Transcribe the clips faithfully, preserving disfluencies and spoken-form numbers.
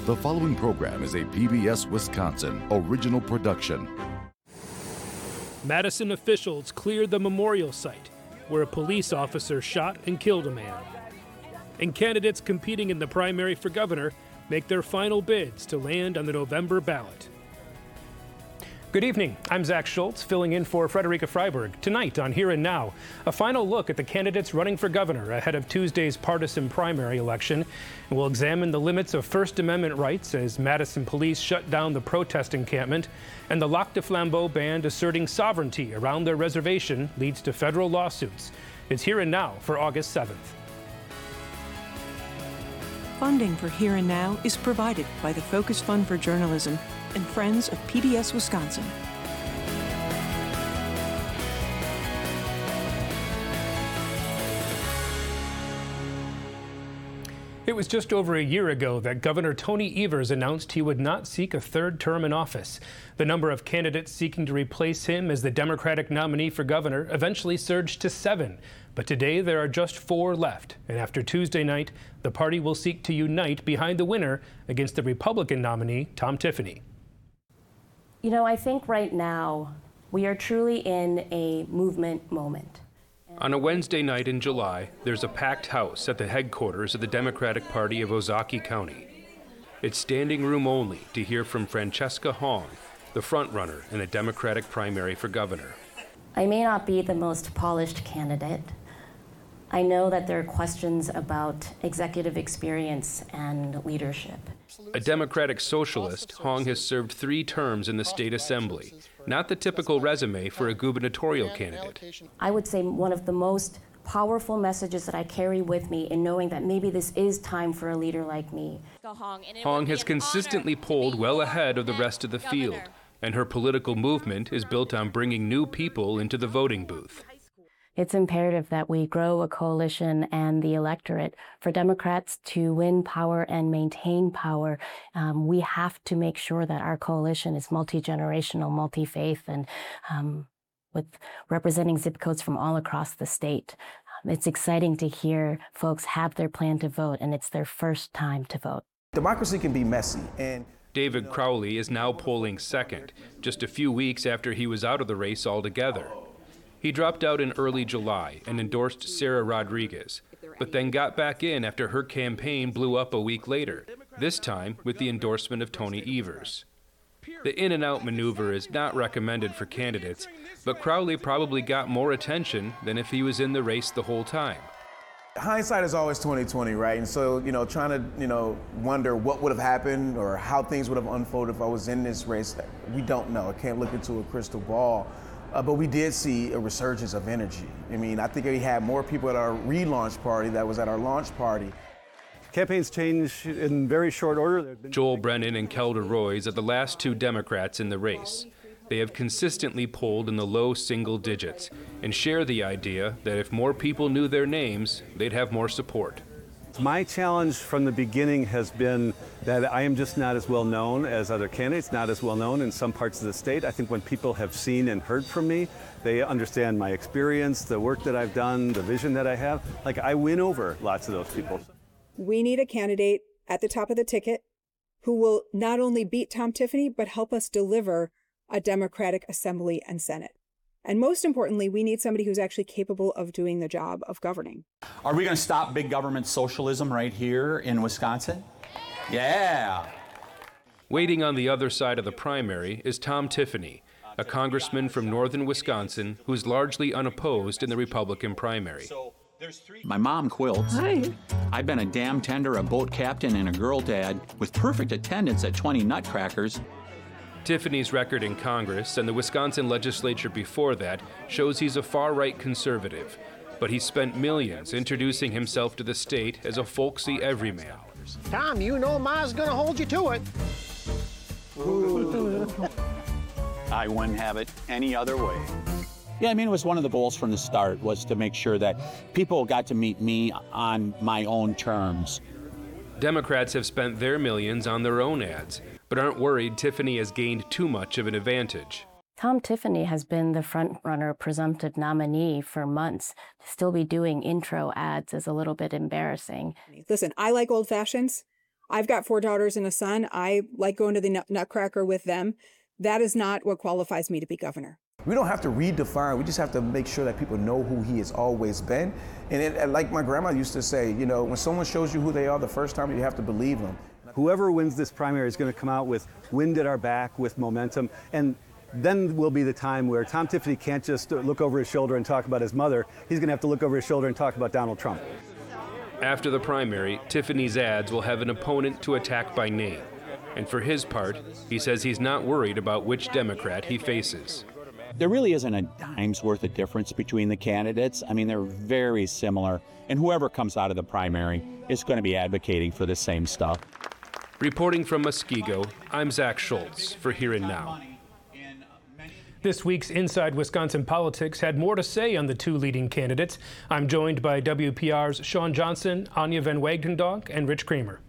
The following program is a P B S Wisconsin original production. Madison officials cleared the memorial site where a police officer shot and killed a man. And candidates competing in the primary for governor make their final bids to land on the November ballot. Good evening. I'm Zach Schultz, filling in for Frederica Freiberg. Tonight on Here and Now, a final look at the candidates running for governor ahead of Tuesday's partisan primary election. And we'll examine the limits of First Amendment rights as Madison police shut down the protest encampment, and the Lac de Flambeau band asserting sovereignty around their reservation leads to federal lawsuits. It's Here and Now for August seventh. Funding for Here and Now is provided by the Focus Fund for Journalism and Friends of P B S Wisconsin. It was just over a year ago that Governor Tony Evers announced he would not seek a third term in office. The number of candidates seeking to replace him as the Democratic nominee for governor eventually surged to seven. But today there are just four left. And after Tuesday night, the party will seek to unite behind the winner against the Republican nominee, Tom Tiffany. You know, I think right now we are truly in a movement moment. On a Wednesday night in July, there's a packed house at the headquarters of the Democratic Party of Ozaukee County. It's standing room only to hear from Francesca Hong, the frontrunner in a Democratic primary for governor. I may not be the most polished candidate. I know that there are questions about executive experience and leadership. A Democratic socialist, Hong has served three terms in the state assembly, not the typical resume for a gubernatorial candidate. I would say one of the most powerful messages that I carry with me in knowing that maybe this is time for a leader like me. Hong has consistently polled well ahead of the rest of the field, and her political movement is built on bringing new people into the voting booth. It's imperative that we grow a coalition and the electorate. For Democrats to win power and maintain power, um, we have to make sure that our coalition is multi-generational, multi-faith, and um, with representing zip codes from all across the state. Um, it's exciting to hear folks have their plan to vote, and it's their first time to vote. Democracy can be messy, and David Crowley is now polling second, just a few weeks after he was out of the race altogether. He dropped out in early July and endorsed Sarah Rodriguez, but then got back in after her campaign blew up a week later, this time with the endorsement of Tony Evers. The in-and-out maneuver is not recommended for candidates, but Crowley probably got more attention than if he was in the race the whole time. Hindsight is always twenty twenty, right? And so, you know, trying to, you know, wonder what would have happened or how things would have unfolded if I was in this race, we don't know. I can't look into a crystal ball. Uh, but we did see a resurgence of energy. I mean, I think we had more people at our relaunch party that was at our launch party. Campaigns change in very short order. Joel Brennan and Kelda Roys are the last two Democrats in the race. They have consistently polled in the low single digits and share the idea that if more people knew their names, they'd have more support. My challenge from the beginning has been that I am just not as well known as other candidates, not as well known in some parts of the state. I think when people have seen and heard from me, they understand my experience, the work that I've done, the vision that I have. Like, I win over lots of those people. We need a candidate at the top of the ticket who will not only beat Tom Tiffany, but help us deliver a Democratic Assembly and Senate. And most importantly, we need somebody who's actually capable of doing the job of governing. Are we going to stop big government socialism right here in Wisconsin? Yeah. Waiting on the other side of the primary is Tom Tiffany, a congressman from northern Wisconsin who's largely unopposed in the Republican primary. My mom quilts. Hi. I've been a dam tender, a boat captain, and a girl dad with perfect attendance at twenty nutcrackers. Tiffany's record in Congress and the Wisconsin legislature before that shows he's a far-right conservative, but he spent millions introducing himself to the state as a folksy everyman. Tom, you know Ma's gonna hold you to it. I wouldn't have it any other way. Yeah, I mean, it was one of the goals from the start was to make sure that people got to meet me on my own terms. Democrats have spent their millions on their own ads, but aren't worried Tiffany has gained too much of an advantage. Tom Tiffany has been the front-runner presumptive nominee for months. To still be doing intro ads is a little bit embarrassing. Listen, I like old fashions. I've got four daughters and a son. I like going to the nut- Nutcracker with them. That is not what qualifies me to be governor. We don't have to redefine, we just have to make sure that people know who he has always been. And it, like my grandma used to say, you know, when someone shows you who they are the first time, you have to believe them. Whoever wins this primary is going to come out with wind at our back, with momentum, and then will be the time where Tom Tiffany can't just look over his shoulder and talk about his mother. He's going to have to look over his shoulder and talk about Donald Trump. After the primary, Tiffany's ads will have an opponent to attack by name. And for his part, he says he's not worried about which Democrat he faces. There really isn't a dime's worth of difference between the candidates. I mean, they're very similar. And whoever comes out of the primary is going to be advocating for the same stuff. Reporting from Muskego, I'm Zach Schultz for Here and Now. This week's Inside Wisconsin Politics had more to say on the two leading candidates. I'm joined by W P R's Sean Johnson, Anya Van Wagendonk, and Rich Kramer.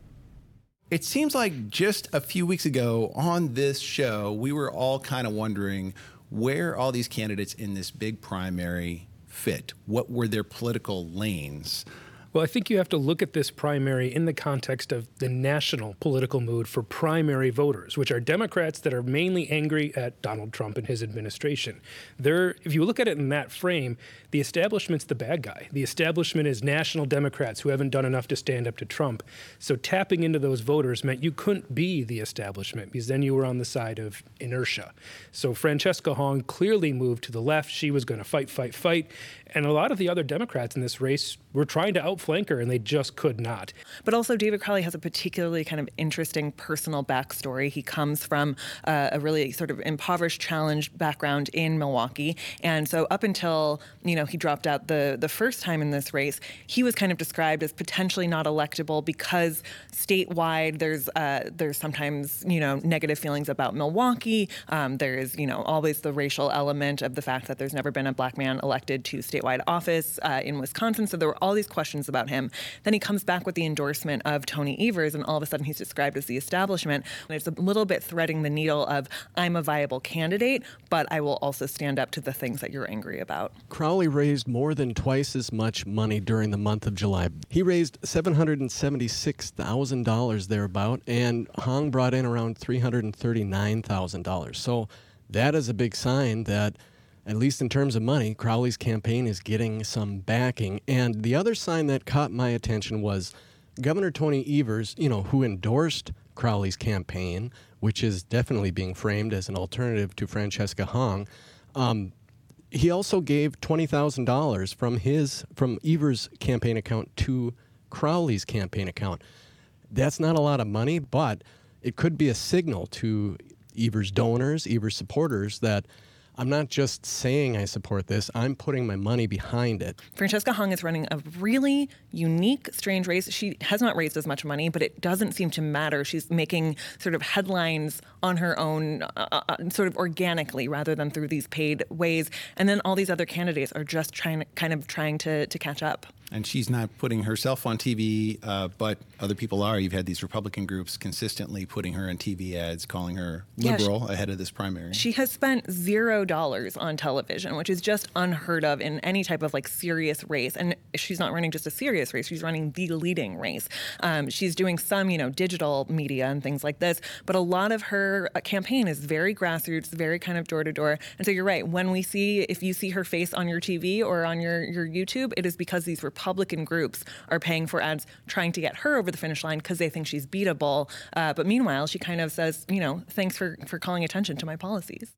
It seems like just a few weeks ago on this show, we were all kind of wondering where all these candidates in this big primary fit. What were their political lanes? Well, I think you have to look at this primary in the context of the national political mood for primary voters, which are Democrats that are mainly angry at Donald Trump and his administration. They're, if you look at it in that frame, the establishment's the bad guy. The establishment is national Democrats who haven't done enough to stand up to Trump. So tapping into those voters meant you couldn't be the establishment because then you were on the side of inertia. So Francesca Hong clearly moved to the left. She was going to fight, fight, fight. And a lot of the other Democrats in this race were trying to outflank her, and they just could not. But also, David Crowley has a particularly kind of interesting personal backstory. He comes from uh, a really sort of impoverished, challenged background in Milwaukee. And so up until, you know, he dropped out the, the first time in this race, he was kind of described as potentially not electable because statewide there's uh, there's sometimes, you know, negative feelings about Milwaukee. Um, there is, you know, always the racial element of the fact that there's never been a black man elected to statewide office uh, in Wisconsin. So there were all these questions about him. Then he comes back with the endorsement of Tony Evers, and all of a sudden he's described as the establishment. And it's a little bit threading the needle of, I'm a viable candidate, but I will also stand up to the things that you're angry about. Crowley raised more than twice as much money during the month of July. He raised seven hundred seventy-six thousand dollars thereabout, and Hong brought in around three hundred thirty-nine thousand dollars. So that is a big sign that, at least in terms of money, Crowley's campaign is getting some backing. And the other sign that caught my attention was Governor Tony Evers, you know, who endorsed Crowley's campaign, which is definitely being framed as an alternative to Francesca Hong. Um, he also gave twenty thousand dollars from his from Evers' campaign account to Crowley's campaign account. That's not a lot of money, but it could be a signal to Evers' donors, Evers' supporters, that I'm not just saying I support this, I'm putting my money behind it. Francesca Hong is running a really unique, strange race. She has not raised as much money, but it doesn't seem to matter. She's making sort of headlines on her own, uh, uh, sort of organically, rather than through these paid ways. And then all these other candidates are just trying, kind of trying to, to catch up. And she's not putting herself on T V, uh, but other people are. You've had these Republican groups consistently putting her in T V ads, calling her liberal yeah, she, ahead of this primary. She has spent zero dollars on television, which is just unheard of in any type of like serious race. And she's not running just a serious race; she's running the leading race. Um, she's doing some, you know, digital media and things like this, but a lot of her campaign is very grassroots, very kind of door to door. And so you're right. When we see, if you see her face on your T V or on your your YouTube, it is because these Republican groups are paying for ads trying to get her over the finish line because they think she's beatable. Uh, but meanwhile, she kind of says, you know, thanks for, for calling attention to my policies.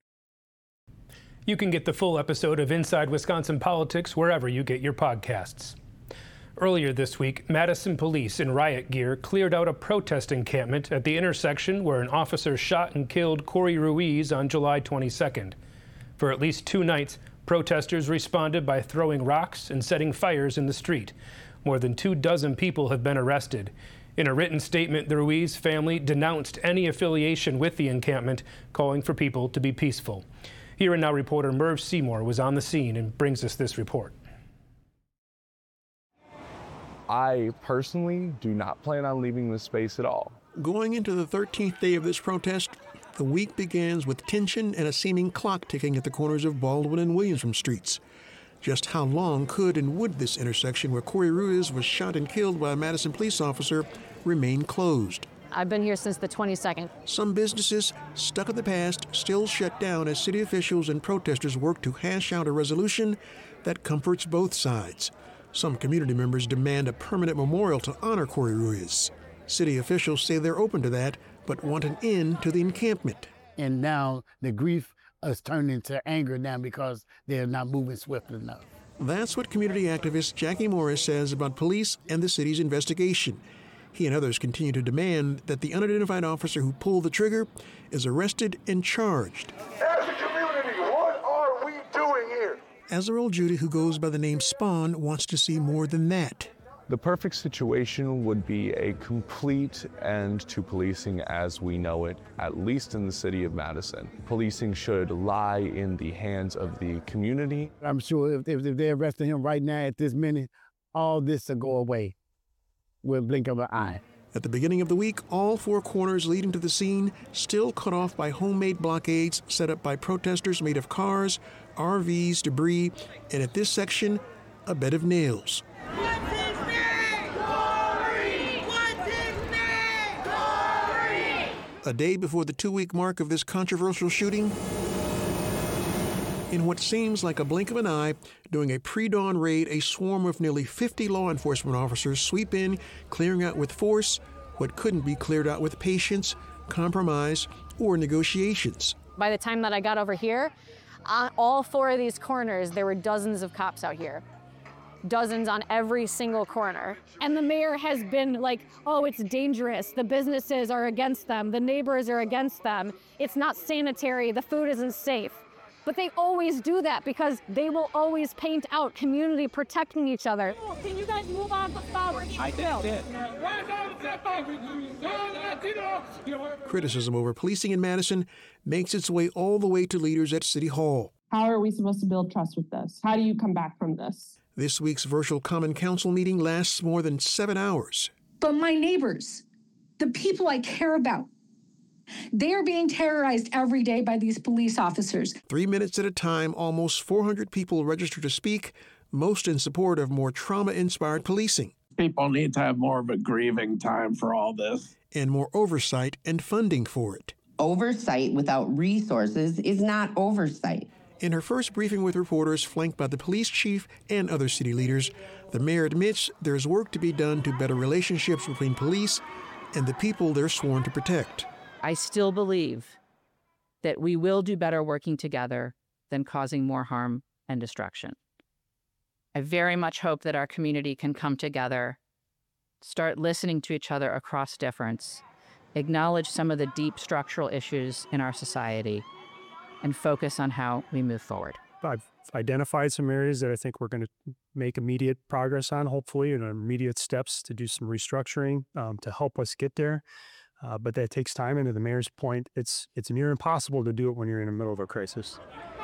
You can get the full episode of Inside Wisconsin Politics wherever you get your podcasts. Earlier this week, Madison police in riot gear cleared out a protest encampment at the intersection where an officer shot and killed Corey Ruiz on July twenty-second. For at least two nights, protesters responded by throwing rocks and setting fires in the street. More than two dozen people have been arrested. In a written statement, the Ruiz family denounced any affiliation with the encampment, calling for people to be peaceful. Here and Now reporter Merv Seymour was on the scene and brings us this report. I personally do not plan on leaving this space at all. Going into the thirteenth day of this protest, the week begins with tension and a seeming clock ticking at the corners of Baldwin and Williamson streets. Just how long could and would this intersection where Corey Ruiz was shot and killed by a Madison police officer remain closed? I've been here since the twenty-second. Some businesses, stuck in the past, still shut down as city officials and protesters work to hash out a resolution that comforts both sides. Some community members demand a permanent memorial to honor Corey Ruiz. City officials say they're open to that, but want an end to the encampment. And now the grief has turned into anger now because they're not moving swiftly enough. That's what community activist Jackie Morris says about police and the city's investigation. He and others continue to demand that the unidentified officer who pulled the trigger is arrested and charged. As a community, what are we doing here? Azarel Judy, who goes by the name Spawn, wants to see more than that. The perfect situation would be a complete end to policing as we know it, at least in the city of Madison. Policing should lie in the hands of the community. I'm sure if, if, if they're arresting him right now at this minute, all this will go away with a blink of an eye. At the beginning of the week, all four corners leading to the scene still cut off by homemade blockades set up by protesters made of cars, R Vs, debris, and at this section, a bed of nails. A day before the two-week mark of this controversial shooting, in what seems like a blink of an eye, during a pre-dawn raid, a swarm of nearly fifty law enforcement officers sweep in, clearing out with force what couldn't be cleared out with patience, compromise, or negotiations. By the time that I got over here, on all four of these corners, there were dozens of cops out here. Dozens on every single corner. And the mayor has been like, oh, it's dangerous. The businesses are against them. The neighbors are against them. It's not sanitary. The food isn't safe. But they always do that because they will always paint out community protecting each other. Can you guys move on the flower? I did. Criticism over policing in Madison makes its way all the way to leaders at City Hall. How are we supposed to build trust with this? How do you come back from this? This week's virtual Common Council meeting lasts more than seven hours. But my neighbors, the people I care about, they are being terrorized every day by these police officers. Three minutes at a time, almost four hundred people register to speak, most in support of more trauma-inspired policing. People need to have more of a grieving time for all this. And more oversight and funding for it. Oversight without resources is not oversight. In her first briefing with reporters, flanked by the police chief and other city leaders, the mayor admits there's work to be done to better relationships between police and the people they're sworn to protect. I still believe that we will do better working together than causing more harm and destruction. I very much hope that our community can come together, start listening to each other across difference, acknowledge some of the deep structural issues in our society, and focus on how we move forward. I've identified some areas that I think we're going to make immediate progress on, hopefully, and immediate steps to do some restructuring um, to help us get there. Uh, but that takes time, and to the mayor's point, it's it's near impossible to do it when you're in the middle of a crisis.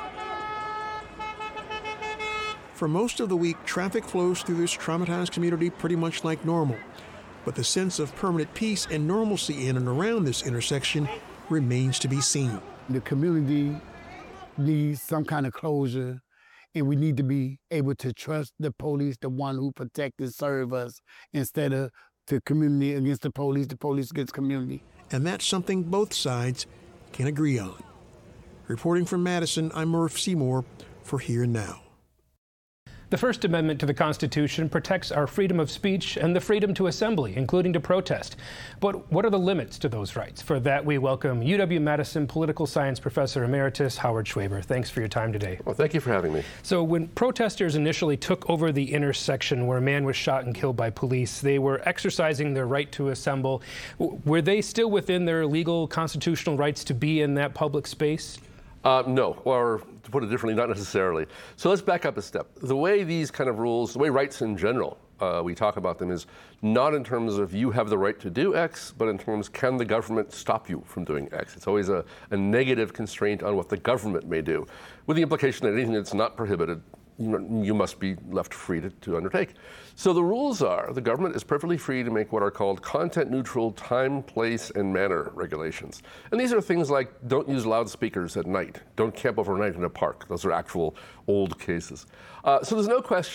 For most of the week, traffic flows through this traumatized community pretty much like normal. But the sense of permanent peace and normalcy in and around this intersection remains to be seen. The community needs some kind of closure, and we need to be able to trust the police, the one who protect and serve us, instead of the community against the police, the police against community. And that's something both sides can agree on. Reporting from Madison, I'm Murph Seymour for Here and Now. The First Amendment to the Constitution protects our freedom of speech and the freedom to assembly, including to protest. But what are the limits to those rights? For that, we welcome U W-Madison Political Science Professor Emeritus Howard Schwaber. Thanks for your time today. Well, thank you for having me. So when protesters initially took over the intersection where a man was shot and killed by police, they were exercising their right to assemble. Were they still within their legal constitutional rights to be in that public space? Uh, no, or to put it differently, not necessarily. So let's back up a step. The way these kind of rules, the way rights in general, uh, we talk about them is not in terms of you have the right to do X, but in terms can the government stop you from doing X? It's always a, a negative constraint on what the government may do, with the implication that anything that's not prohibited, you, you must be left free to, to undertake. So the rules are the government is perfectly free to make what are called content-neutral time, place, and manner regulations. And these are things like don't use loudspeakers at night, don't camp overnight in a park. Those are actual old cases. Uh, so there's no question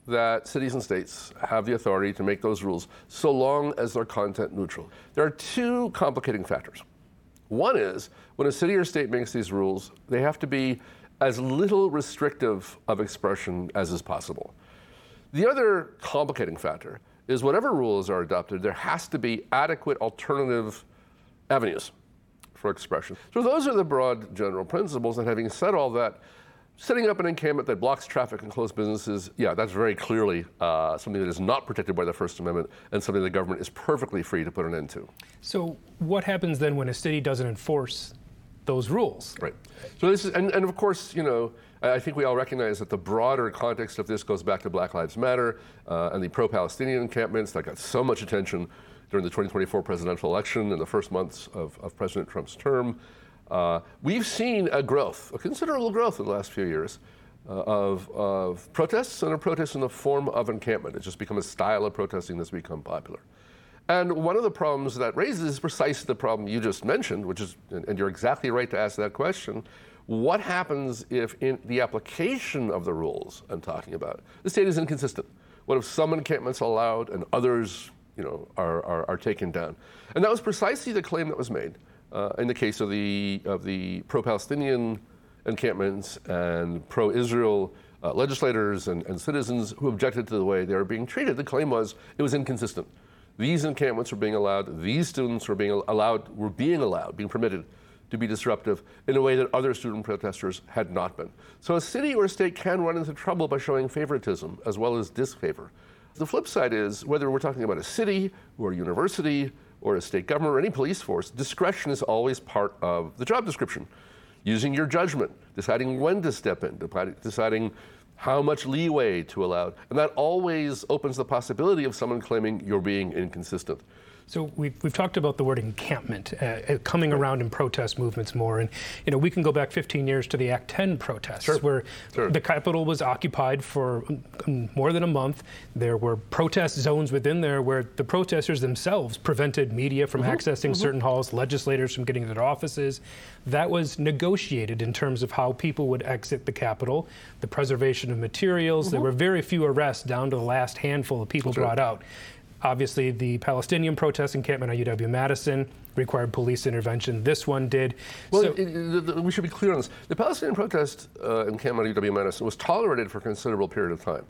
that cities and states have the authority to make those rules so long as they're content neutral. There are two complicating factors. One is when a city or state makes these rules, they have to be as little restrictive of expression as is possible. The other complicating factor is whatever rules are adopted, there has to be adequate alternative avenues for expression. So those are the broad general principles, and having said all that, setting up an encampment that blocks traffic and closed businesses, yeah, that's very clearly uh, something that is not protected by the First Amendment and something the government is perfectly free to put an end to. So what happens then when a city doesn't enforce those rules? Right. So this is, and, and of course, you know, I think we all recognize that the broader context of this goes back to Black Lives Matter uh, and the pro-Palestinian encampments that got so much attention during the twenty twenty-four presidential election in the first months of, of President Trump's term. Uh, we've seen a growth, a considerable growth in the last few years uh, of, of protests and of protests in the form of encampment. It's just become a style of protesting that's become popular. And one of the problems that raises is precisely the problem you just mentioned, which is, and you're exactly right to ask that question, what happens if in the application of the rules I'm talking about, the state is inconsistent? What if some encampments are allowed and others, you know, are, are, are taken down? And that was precisely the claim that was made uh, in the case of the, of the pro-Palestinian encampments and pro-Israel uh, legislators and, and citizens who objected to the way they were being treated. The claim was it was inconsistent. These encampments were being allowed, these students were being allowed, were being allowed, being permitted to be disruptive in a way that other student protesters had not been. So a city or a state can run into trouble by showing favoritism as well as disfavor. The flip side is, whether we're talking about a city or a university or a state government or any police force, discretion is always part of the job description. Using your judgment, deciding when to step in, deciding how much leeway to allow. And that always opens the possibility of someone claiming you're being inconsistent. So we've, we've talked about the word encampment uh, coming around in protest movements more. And, you know, we can go back fifteen years to the Act ten protests, sure. where sure. the Capitol was occupied for more than a month. There were protest zones within there where the protesters themselves prevented media from mm-hmm. accessing mm-hmm. certain halls, legislators from getting to their offices. That was negotiated in terms of how people would exit the Capitol, the preservation of materials. Mm-hmm. There were very few arrests, down to the last handful of people That's brought right. out. Obviously, the Palestinian protest encampment on U W-Madison required police intervention. This one did. Well, so, it, it, it, we should be clear on this. The Palestinian protest uh, encampment on U W-Madison was tolerated for a considerable period of time.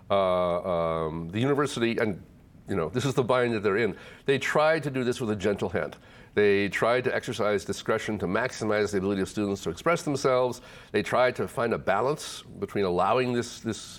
Uh, um, the university, and you know, this is the bind that they're in, they tried to do this with a gentle hand. They tried to exercise discretion to maximize the ability of students to express themselves. They tried to find a balance between allowing this this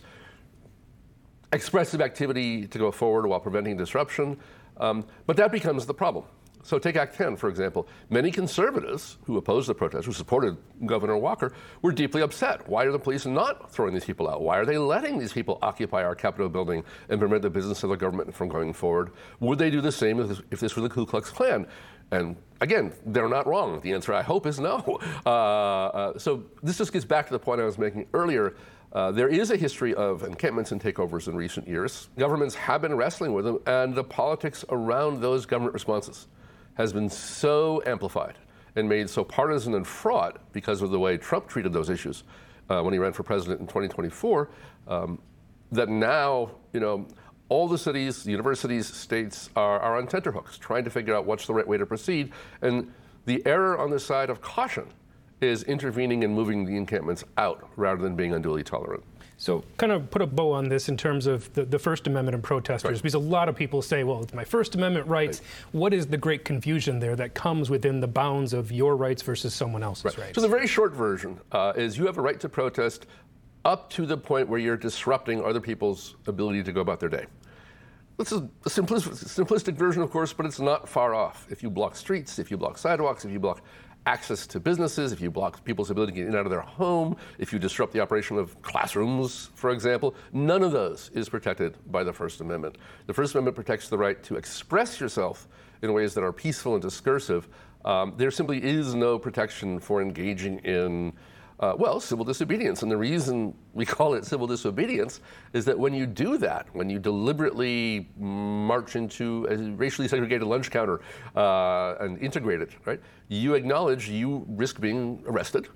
expressive activity to go forward while preventing disruption. Um, but that becomes the problem. So take Act ten, for example. Many conservatives who opposed the protest, who supported Governor Walker, were deeply upset. Why are the police not throwing these people out? Why are they letting these people occupy our Capitol building and prevent the business of the government from going forward? Would they do the same if this, if this were the Ku Klux Klan? And again, they're not wrong. The answer, I hope, is no. Uh, uh, so this just gets back to the point I was making earlier. Uh, there is a history of encampments and takeovers in recent years. Governments have been wrestling with them, and the politics around those government responses has been so amplified and made so partisan and fraught because of the way Trump treated those issues uh, when he ran for president in twenty twenty-four, um, that now, you know, all the cities, universities, states are, are on tenterhooks, trying to figure out what's the right way to proceed. And the error on the side of caution is intervening and moving the encampments out rather than being unduly tolerant. So kind of put a bow on this in terms of the, the First Amendment and protesters, right. because a lot of people say, well, it's my First Amendment rights. Right. What is the great confusion there that comes within the bounds of your rights versus someone else's right. rights? So the very short version uh, is you have a right to protest up to the point where you're disrupting other people's ability to go about their day. This is a simplistic, simplistic version, of course, but it's not far off. If you block streets, if you block sidewalks, if you block access to businesses, if you block people's ability to get in and out of their home, if you disrupt the operation of classrooms, for example, none of those is protected by the First Amendment. The First Amendment protects the right to express yourself in ways that are peaceful and discursive. Um, there simply is no protection for engaging in Uh, well, civil disobedience. And the reason we call it civil disobedience is that when you do that, when you deliberately march into a racially segregated lunch counter uh, and integrate it, right, you acknowledge you risk being arrested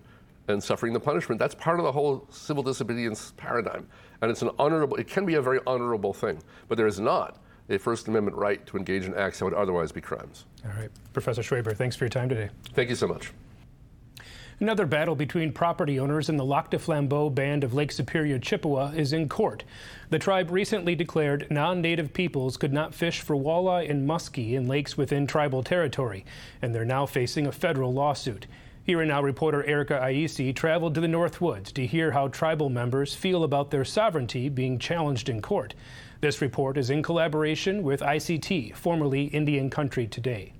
and suffering the punishment. That's part of the whole civil disobedience paradigm. And it's an honorable, it can be a very honorable thing, but there is not a First Amendment right to engage in acts that would otherwise be crimes. All right. Professor Schwaber, thanks for your time today. Thank you so much. Another battle between property owners and the Lac du Flambeau Band of Lake Superior Chippewa is in court. The tribe recently declared non-native peoples could not fish for walleye and muskie in lakes within tribal territory, and they're now facing a federal lawsuit. Here and Now reporter Erica Aisi traveled to the Northwoods to hear how tribal members feel about their sovereignty being challenged in court. This report is in collaboration with I C T, formerly Indian Country Today.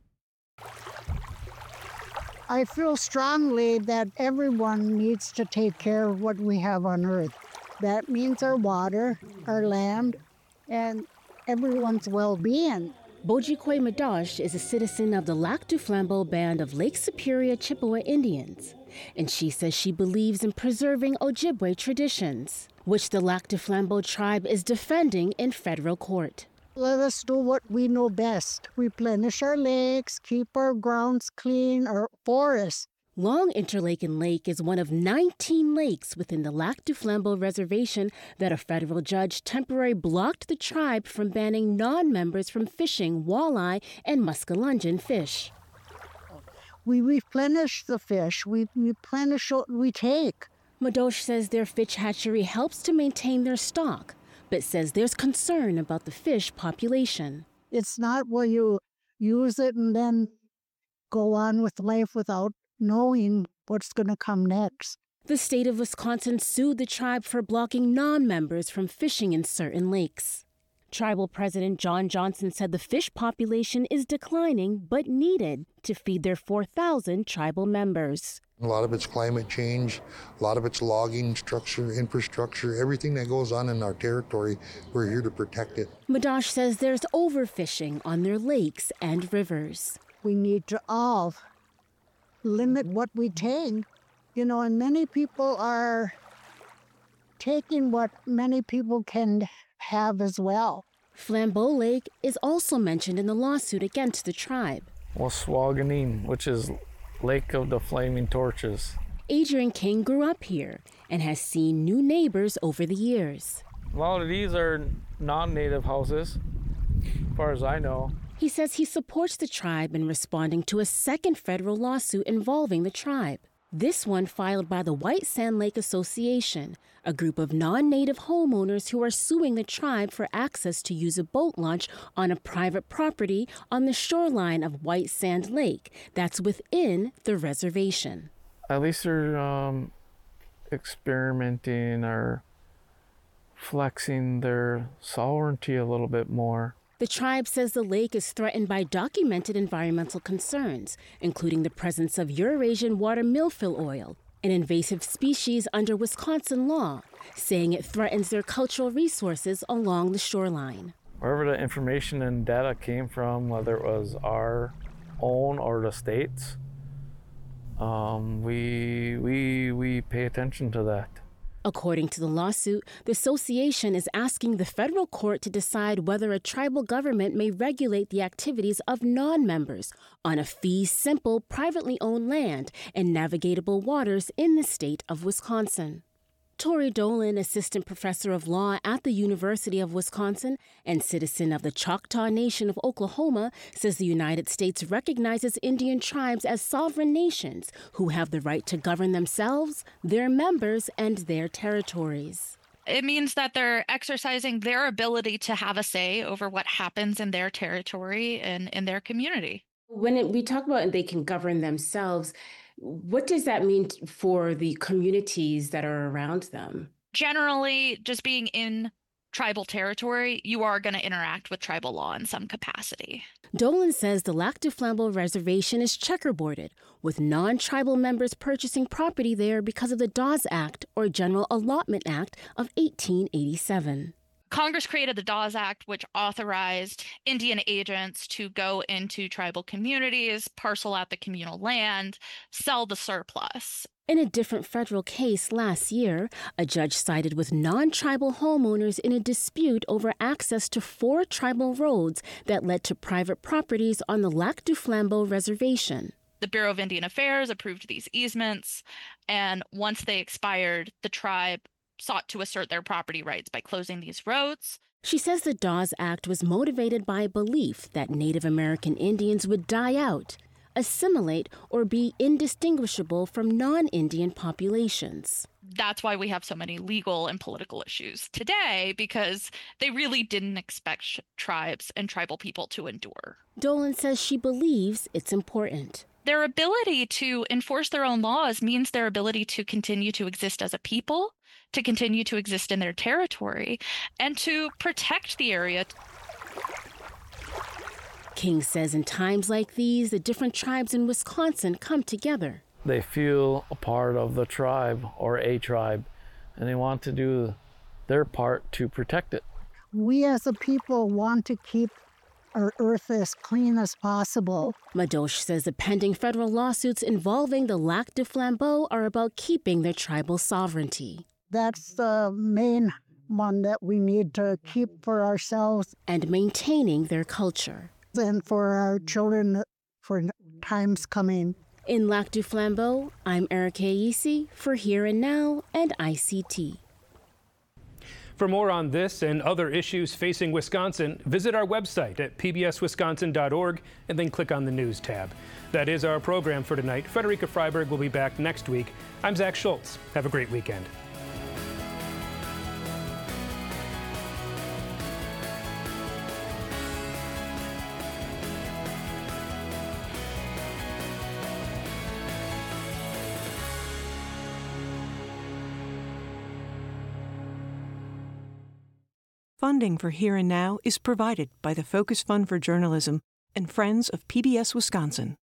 I feel strongly that everyone needs to take care of what we have on Earth. That means our water, our land, and everyone's well-being. Bojikwe Madosh is a citizen of the Lac du Flambeau Band of Lake Superior Chippewa Indians, and she says she believes in preserving Ojibwe traditions, which the Lac du Flambeau tribe is defending in federal court. Let us do what we know best. Replenish our lakes, keep our grounds clean, our forests. Long Interlaken Lake is one of nineteen lakes within the Lac du Flambeau Reservation that a federal judge temporarily blocked the tribe from banning non-members from fishing walleye and muskellungeon fish. We replenish the fish. We replenish what we take. Madosh says their fish hatchery helps to maintain their stock, but says there's concern about the fish population. It's not where you use it and then go on with life without knowing what's going to come next. The state of Wisconsin sued the tribe for blocking non-members from fishing in certain lakes. Tribal President John Johnson said the fish population is declining but needed to feed their four thousand tribal members. A lot of it's climate change, a lot of it's logging structure, infrastructure, everything that goes on in our territory, we're here to protect it. Madosh says there's overfishing on their lakes and rivers. We need to all limit what we take, you know, and many people are taking what many people can have as well. Flambeau Lake is also mentioned in the lawsuit against the tribe. Waswaganim, which is Lake of the Flaming Torches. Adrian King grew up here and has seen new neighbors over the years. A lot of these are non-native houses, as far as I know. He says he supports the tribe in responding to a second federal lawsuit involving the tribe. This one filed by the White Sand Lake Association, a group of non-native homeowners who are suing the tribe for access to use a boat launch on a private property on the shoreline of White Sand Lake that's within the reservation. At least they're um, experimenting or flexing their sovereignty a little bit more. The tribe says the lake is threatened by documented environmental concerns, including the presence of Eurasian water milfoil oil, an invasive species under Wisconsin law, saying it threatens their cultural resources along the shoreline. Wherever the information and data came from, whether it was our own or the state's, um, we, we, we pay attention to that. According to the lawsuit, the association is asking the federal court to decide whether a tribal government may regulate the activities of non-members on a fee-simple, privately owned land and navigatable waters in the state of Wisconsin. Tori Dolan, assistant professor of law at the University of Wisconsin and citizen of the Choctaw Nation of Oklahoma, says the United States recognizes Indian tribes as sovereign nations who have the right to govern themselves, their members, and their territories. It means that they're exercising their ability to have a say over what happens in their territory and in their community. When it, we talk about they can govern themselves, what does that mean for the communities that are around them? Generally, just being in tribal territory, you are going to interact with tribal law in some capacity. Dolan says the Lac du Flambeau Reservation is checkerboarded, with non-tribal members purchasing property there because of the Dawes Act, or General Allotment Act, of eighteen eighty-seven. Congress created the Dawes Act, which authorized Indian agents to go into tribal communities, parcel out the communal land, sell the surplus. In a different federal case last year, a judge sided with non-tribal homeowners in a dispute over access to four tribal roads that led to private properties on the Lac du Flambeau Reservation. The Bureau of Indian Affairs approved these easements, and once they expired, the tribe sought to assert their property rights by closing these roads. She says the Dawes Act was motivated by a belief that Native American Indians would die out, assimilate, or be indistinguishable from non-Indian populations. That's why we have so many legal and political issues today, because they really didn't expect sh- tribes and tribal people to endure. Dolan says she believes it's important. Their ability to enforce their own laws means their ability to continue to exist as a people, to continue to exist in their territory, and to protect the area. King says in times like these, the different tribes in Wisconsin come together. They feel a part of the tribe or a tribe, and they want to do their part to protect it. We as a people want to keep our earth as clean as possible. Madosh says the pending federal lawsuits involving the Lac du Flambeau are about keeping their tribal sovereignty. That's the main one that we need to keep for ourselves. And maintaining their culture. And for our children for times coming. In Lac du Flambeau, I'm Erica Isi for Here and Now and I C T. For more on this and other issues facing Wisconsin, visit our website at p b s wisconsin dot org and then click on the News tab. That is our program for tonight. Frederica Freiberg will be back next week. I'm Zach Schultz. Have a great weekend. Funding for Here and Now is provided by the Focus Fund for Journalism and Friends of P B S Wisconsin.